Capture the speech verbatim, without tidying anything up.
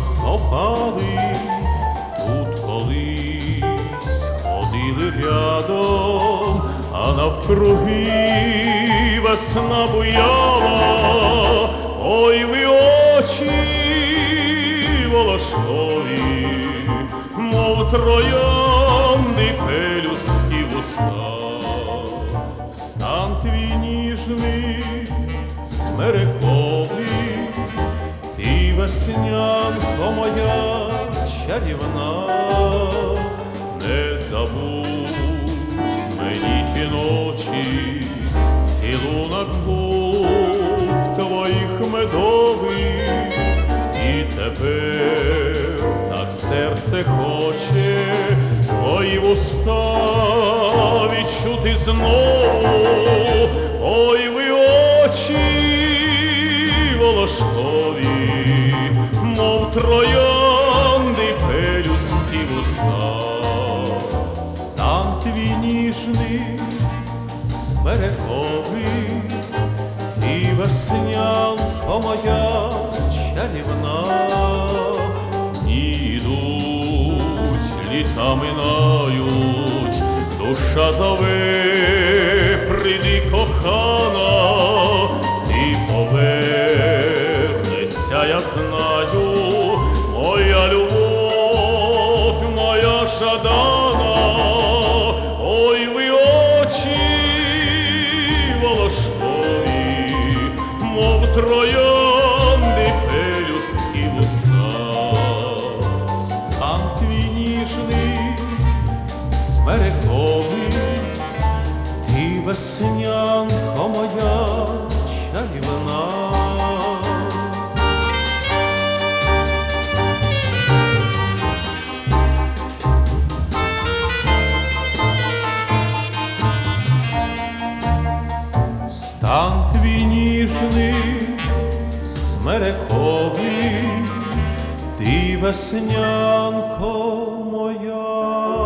стопали, тут колись ходили рядом, а навкруги весна буяла. Ой, ви очі волошкові, мов троянди пелюстки в устах. Стан твій ніжний, смерековий, ти веснянко моя чарівна. Не забудь мені ті ночі, цілунок губ твоїх медових, і тепер так серце хоче твої вуста відчути знову. Ой, ви очі волошкові, мов троянди пелюстки в устах. Стан твій ніжний, смерековий, і веснянко моя чарівна. Дні йдуть, літа минають, душа зове, прийди, кохана, ти повернешся, я знаю, моя любов, моя жадана. Ой, ви очі волошкові, мов троянди пелюстки в устах. Стан твій ніжний, смерековий, ти веснянко моя чарівна. Стан твій ніжний, смерековий, ти веснянко моя